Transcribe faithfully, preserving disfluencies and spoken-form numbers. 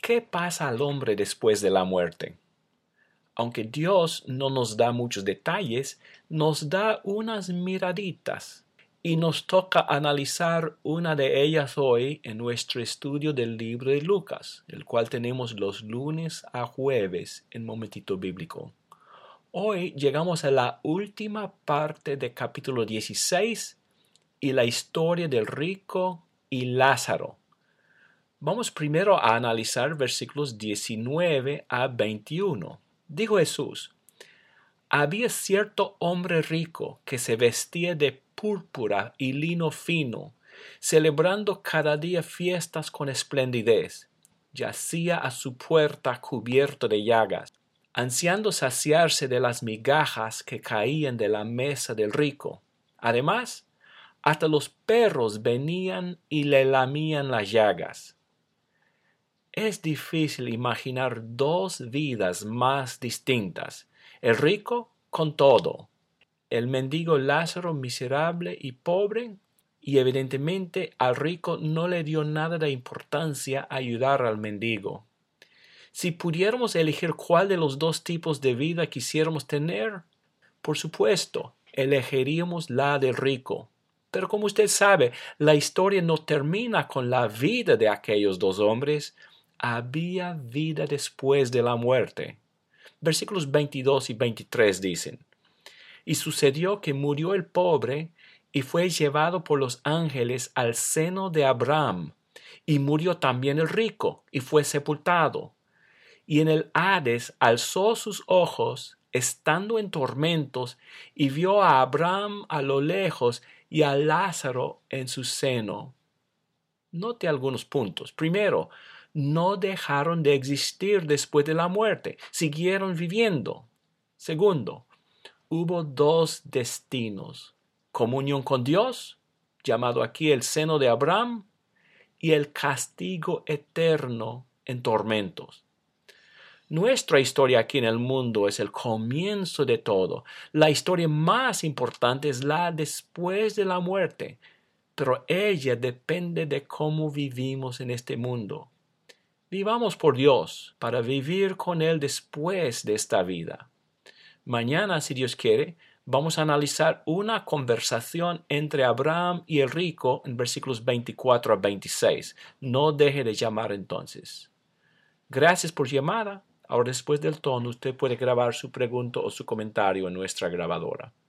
¿Qué pasa al hombre después de la muerte? Aunque Dios no nos da muchos detalles, nos da unas miraditas y nos toca analizar una de ellas hoy en nuestro estudio del libro de Lucas, el cual tenemos los lunes a jueves en Momentito Bíblico. Hoy llegamos a la última parte del capítulo dieciséis y la historia del rico y Lázaro. Vamos primero a analizar versículos diecinueve a veintiuno. Dijo Jesús: había cierto hombre rico que se vestía de púrpura y lino fino, celebrando cada día fiestas con esplendidez. Yacía a su puerta cubierto de llagas, ansiando saciarse de las migajas que caían de la mesa del rico. Además, hasta los perros venían y le lamían las llagas. Es difícil imaginar dos vidas más distintas: el rico con todo, el mendigo Lázaro miserable y pobre, y evidentemente al rico no le dio nada de importancia ayudar al mendigo. Si pudiéramos elegir cuál de los dos tipos de vida quisiéramos tener, por supuesto, elegiríamos la del rico. Pero como usted sabe, la historia no termina con la vida de aquellos dos hombres. Había vida después de la muerte. Versículos veintidós y veintitrés dicen: y sucedió que murió el pobre y fue llevado por los ángeles al seno de Abraham, y murió también el rico y fue sepultado. Y en el Hades alzó sus ojos, estando en tormentos, y vio a Abraham a lo lejos y a Lázaro en su seno. Note algunos puntos. Primero, no dejaron de existir después de la muerte, siguieron viviendo. Segundo, hubo dos destinos: comunión con Dios, llamado aquí el seno de Abraham, y el castigo eterno en tormentos. Nuestra historia aquí en el mundo es el comienzo de todo. La historia más importante es la después de la muerte, pero ella depende de cómo vivimos en este mundo. Vivamos por Dios para vivir con Él después de esta vida. Mañana, si Dios quiere, vamos a analizar una conversación entre Abraham y el rico en versículos veinticuatro a veintiséis. No deje de llamar entonces. Gracias por llamada. Ahora, después del tono, usted puede grabar su pregunta o su comentario en nuestra grabadora.